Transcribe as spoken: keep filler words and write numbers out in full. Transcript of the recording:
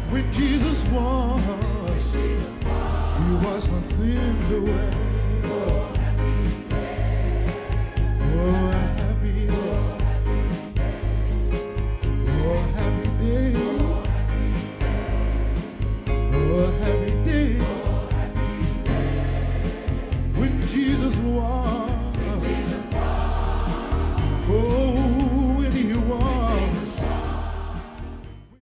When Jesus washed, He washed my sins away. Oh, happy day. Oh, happy day. Oh, happy day. When Jesus washed.